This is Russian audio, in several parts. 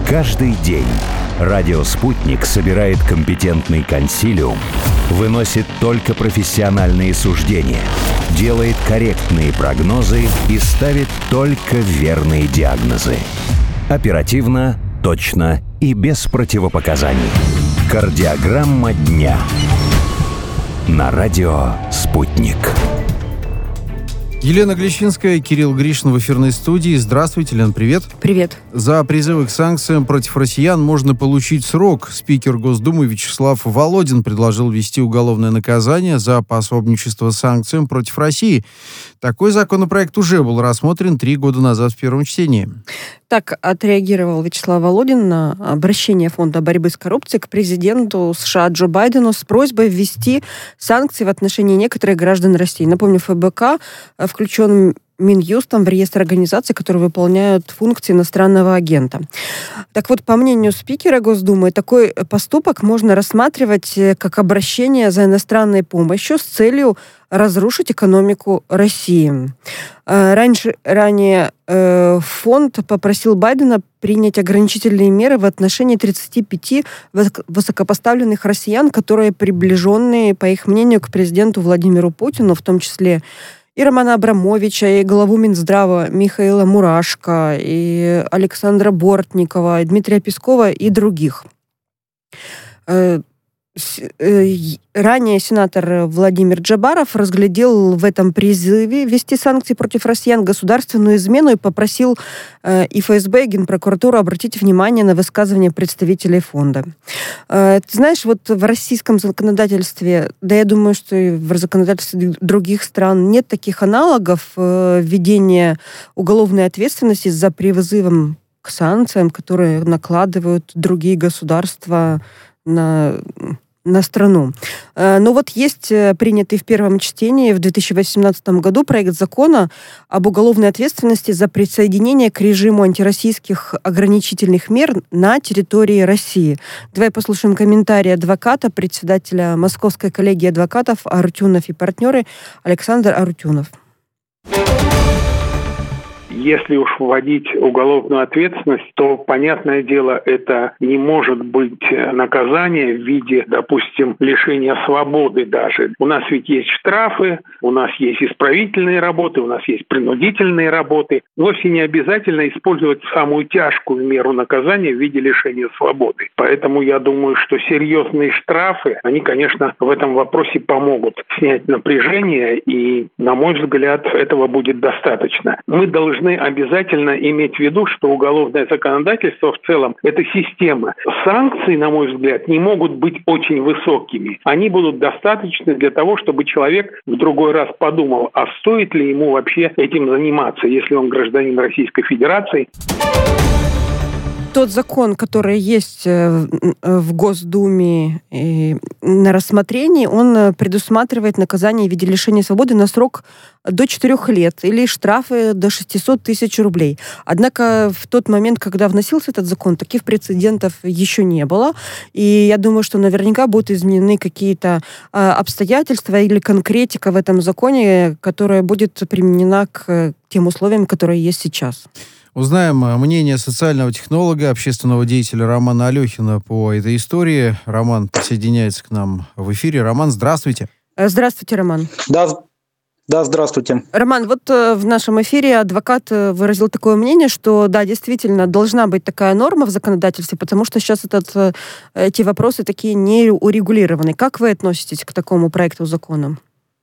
Каждый день радио «Спутник» собирает компетентный консилиум, выносит только профессиональные суждения, делает корректные прогнозы и ставит только верные диагнозы. Оперативно, точно и без противопоказаний. Кардиограмма дня. На радио «Спутник». Елена Глещинская, Кирилл Гришин в эфирной студии. Здравствуйте, Лен, привет. Привет. За призывы к санкциям против россиян можно получить срок. Спикер Госдумы Вячеслав Володин предложил ввести уголовное наказание за пособничество санкциям против России. Такой законопроект уже был рассмотрен 3 года назад в первом чтении. Так отреагировал Вячеслав Володин на обращение Фонда борьбы с коррупцией к президенту США Джо Байдену с просьбой ввести санкции в отношении некоторых граждан России. Напомню, ФБК включен Минюстом в реестр организаций, которые выполняют функции иностранного агента. Так вот, по мнению спикера Госдумы, такой поступок можно рассматривать как обращение за иностранной помощью с целью разрушить экономику России. Ранее фонд попросил Байдена принять ограничительные меры в отношении 35 высокопоставленных россиян, которые приближенные, по их мнению, к президенту Владимиру Путину, в том числе и Романа Абрамовича, и главу Минздрава Михаила Мурашко, и Александра Бортникова, и Дмитрия Пескова, и других. Ранее сенатор Владимир Джабаров разглядел в этом призыве ввести санкции против россиян государственную измену и попросил и ФСБ, и Генпрокуратуру обратить внимание на высказывания представителей фонда. Ты знаешь, вот в российском законодательстве, да я думаю, что и в законодательстве других стран нет таких аналогов введения уголовной ответственности за призывом к санкциям, которые накладывают другие государства на страну. Но вот есть принятый в первом чтении в 2018 году проект закона об уголовной ответственности за присоединение к режиму антироссийских ограничительных мер на территории России. Давай послушаем комментарий адвоката, председателя Московской коллегии адвокатов Арутюнов и партнеры Александр Арутюнов. Если уж вводить уголовную ответственность, то, понятное дело, это не может быть наказание в виде, допустим, лишения свободы даже. У нас ведь есть штрафы, у нас есть исправительные работы, у нас есть принудительные работы. Вовсе не обязательно использовать самую тяжкую меру наказания в виде лишения свободы. Поэтому я думаю, что серьезные штрафы, они, конечно, в этом вопросе помогут снять напряжение, и, на мой взгляд, этого будет достаточно. Мы должны обязательно иметь в виду, что уголовное законодательство в целом – это система. Санкции, на мой взгляд, не могут быть очень высокими. Они будут достаточны для того, чтобы человек в другой раз подумал, а стоит ли ему вообще этим заниматься, если он гражданин Российской Федерации. Тот закон, который есть в Госдуме на рассмотрении, он предусматривает наказание в виде лишения свободы на срок до 4 лет или штрафы до 600 тысяч рублей. Однако в тот момент, когда вносился этот закон, таких прецедентов еще не было. И я думаю, что наверняка будут изменены какие-то обстоятельства или конкретика в этом законе, которая будет применена к тем условиям, которые есть сейчас. Узнаем мнение социального технолога, общественного деятеля Романа Алехина по этой истории. Роман присоединяется к нам в эфире. Роман, здравствуйте. Здравствуйте, Роман. Да, здравствуйте. Роман, вот в нашем эфире адвокат выразил такое мнение, что да, действительно, должна быть такая норма в законодательстве, потому что сейчас эти вопросы такие не урегулированы. Как вы относитесь к такому проекту закона?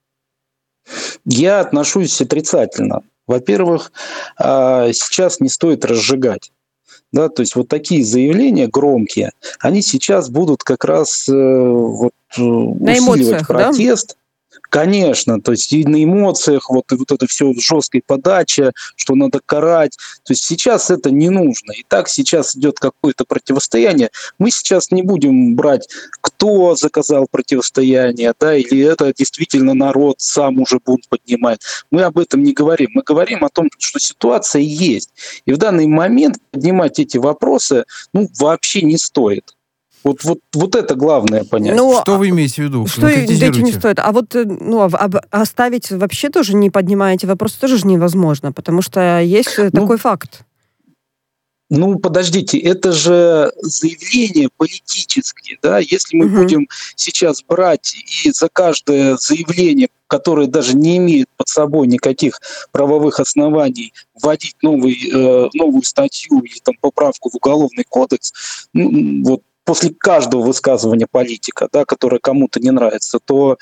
Я отношусь отрицательно. Во-первых, сейчас не стоит разжигать. Да, то есть вот такие заявления громкие, они сейчас будут как раз усиливать протест. Да? Конечно, то есть и на эмоциях, вот это все жесткой подача, что надо карать. То есть сейчас это не нужно. И так сейчас идет какое-то противостояние. Мы сейчас не будем брать, кто заказал противостояние, да, или это действительно народ сам уже бунт поднимает. Мы об этом не говорим. Мы говорим о том, что ситуация есть. И в данный момент поднимать эти вопросы вообще не стоит. Вот это главное понять. Что вы имеете в виду? Что этим не стоит? А вот оставить вообще тоже, не поднимая эти вопросы, тоже же невозможно, потому что есть такой факт. Ну, подождите, это же заявления политические, да? Если мы будем сейчас брать и за каждое заявление, которое даже не имеет под собой никаких правовых оснований, вводить новую статью или там поправку в Уголовный кодекс, вот после каждого высказывания политика, да, которое кому-то не нравится, то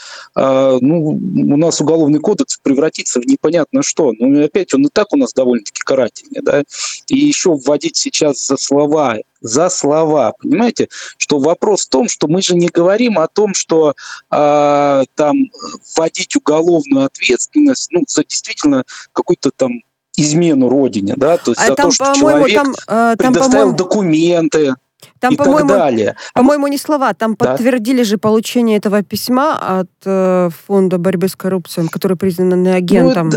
у нас Уголовный кодекс превратится в непонятно что. Ну, и опять он и так у нас довольно-таки карательный, да, и еще вводить сейчас за слова, понимаете, что вопрос в том, что мы же не говорим о том, что там вводить уголовную ответственность, за действительно какую-то там измену родине, да, то есть за то, что человек предоставил документы. Там, и так далее. По-моему, не слова. Там подтвердили же получение этого письма от Фонда борьбы с коррупцией, который признан агентом.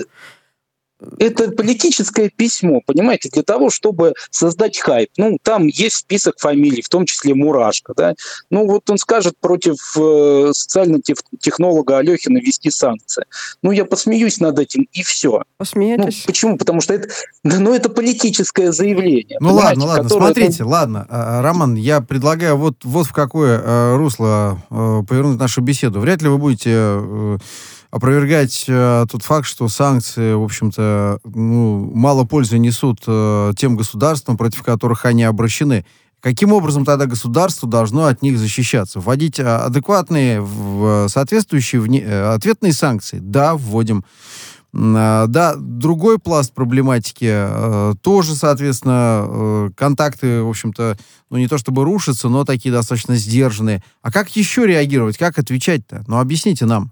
Это политическое письмо, понимаете, для того, чтобы создать хайп. Там есть список фамилий, в том числе Мурашко, да. Вот он скажет против социального технолога Алехина ввести санкции. Я посмеюсь над этим, и все. Посмеетесь? Почему? Потому что это политическое заявление. Ладно, смотрите, ладно. Роман, я предлагаю вот в какое русло повернуть нашу беседу. Вряд ли вы будете опровергать тот факт, что санкции, в общем-то, мало пользы несут тем государствам, против которых они обращены. Каким образом тогда государство должно от них защищаться? Вводить адекватные, соответствующие ответные санкции? Да, вводим. Да, другой пласт проблематики тоже, соответственно, контакты, в общем-то, не то чтобы рушатся, но такие достаточно сдержанные. А как еще реагировать? Как отвечать-то? Объясните нам.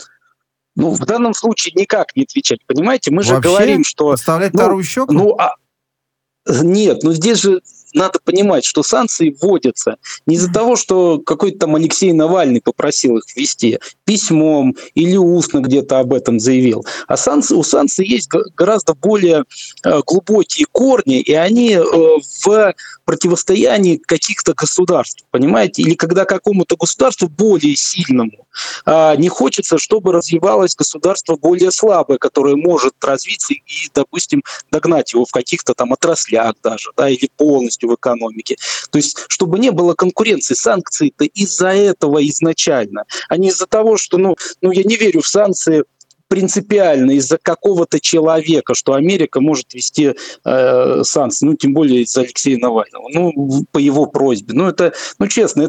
В данном случае никак не отвечать, понимаете? Мы же говорим, что... Подставлять вторую щеку? Нет, здесь же надо понимать, что санкции вводятся не из-за того, что какой-то там Алексей Навальный попросил их ввести письмом или устно где-то об этом заявил. А у санкций есть гораздо более глубокие корни, и они в противостоянии каких-то государств, понимаете? Или когда какому-то государству более сильному не хочется, чтобы развивалось государство более слабое, которое может развиться и, допустим, догнать его в каких-то там отраслях даже, да, или полностью в экономике. То есть, чтобы не было конкуренции, санкции-то из-за этого изначально, а не из-за того, что, я не верю в санкции принципиально из-за какого-то человека, что Америка может ввести санкции, тем более из-за Алексея Навального, по его просьбе. Честно,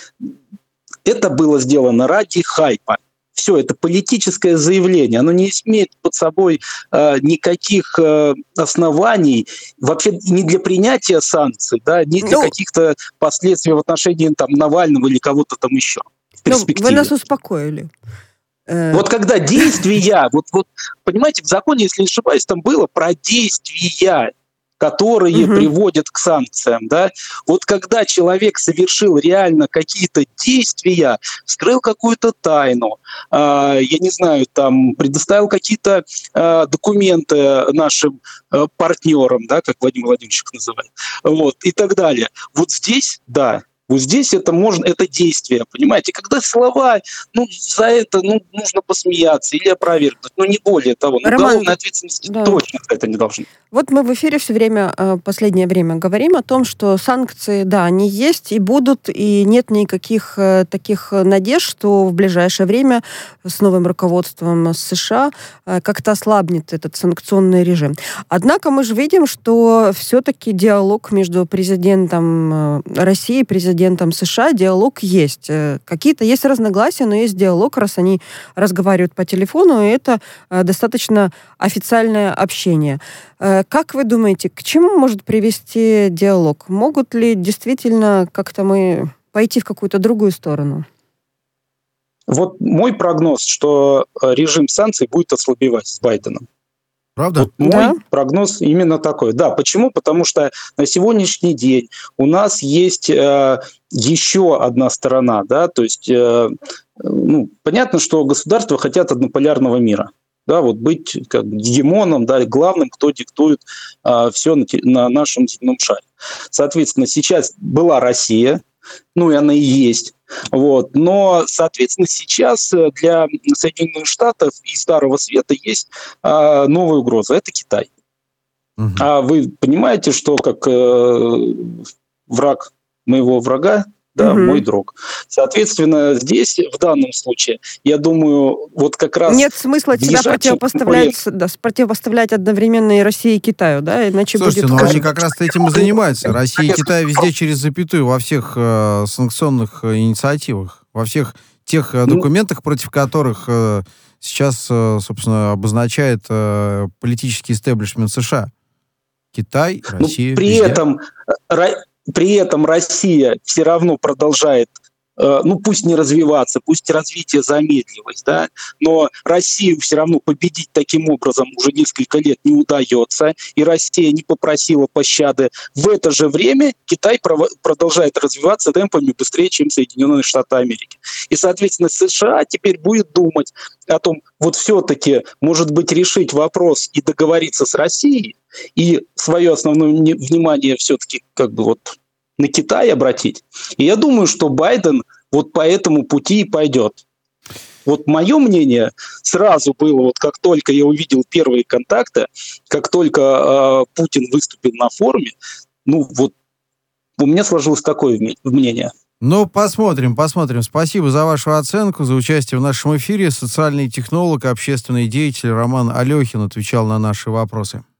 это было сделано ради хайпа. Все, это политическое заявление. Оно не имеет под собой никаких оснований вообще ни для принятия санкций, да, ни для каких-то последствий в отношении Навального или кого-то там еще в перспективе. Вы нас успокоили. Вот когда действия, понимаете, в законе, если не ошибаюсь, там было про действия, которые приводят к санкциям, да. Вот когда человек совершил реально какие-то действия, скрыл какую-то тайну, я не знаю, там предоставил какие-то документы нашим партнерам, да, как Владимир Владимирович их называет, и так далее. Вот здесь, да. Вот здесь это действие, понимаете? Когда слова, за это нужно посмеяться или опровергнуть, не более того. Уголовной ответственности точно за это не должно. Вот мы в эфире все время, последнее время говорим о том, что санкции, да, они есть и будут, и нет никаких таких надежд, что в ближайшее время с новым руководством США как-то ослабнет этот санкционный режим. Однако мы же видим, что все-таки диалог между президентом России и президентом США, диалог есть. Какие-то есть разногласия, но есть диалог, раз они разговаривают по телефону, и это достаточно официальное общение. Как вы думаете, к чему может привести диалог? Могут ли действительно как-то мы пойти в какую-то другую сторону? Вот мой прогноз, что режим санкций будет ослабевать с Байденом. Правда? Мой прогноз именно такой. Да, почему? Потому что на сегодняшний день у нас есть еще одна сторона, да, то есть понятно, что государства хотят однополярного мира. Да, быть как гегемоном, да, главным, кто диктует все на нашем земном шаре. Соответственно, сейчас была Россия, и она и есть. Но, соответственно, сейчас для Соединенных Штатов и Старого Света есть новая угроза – это Китай. Угу. А вы понимаете, что как враг моего врага, да, мой друг. Соответственно, здесь, в данном случае, я думаю, вот как раз... Нет смысла тебя противопоставлять одновременно и России, и Китаю, да? Иначе слушайте, будет... но они как раз этим и занимаются. Россия и Китай везде через запятую во всех санкционных инициативах, во всех тех документах, против которых сейчас, собственно, обозначает политический истеблишмент США. Китай, Россия. При этом Россия все равно продолжает, пусть не развиваться, пусть развитие замедлилось, да, но Россию все равно победить таким образом уже несколько лет не удается, и Россия не попросила пощады. В это же время Китай продолжает развиваться темпами быстрее, чем Соединенные Штаты Америки. И, соответственно, США теперь будет думать о том, вот все-таки, может быть, решить вопрос и договориться с Россией, и свое основное внимание все-таки на Китай обратить. И я думаю, что Байден вот по этому пути и пойдет. Вот мое мнение сразу было, вот как только я увидел первые контакты, как только Путин выступил на форуме, у меня сложилось такое мнение. Посмотрим. Спасибо за вашу оценку, за участие в нашем эфире. Социальный технолог, общественный деятель Роман Алехин отвечал на наши вопросы.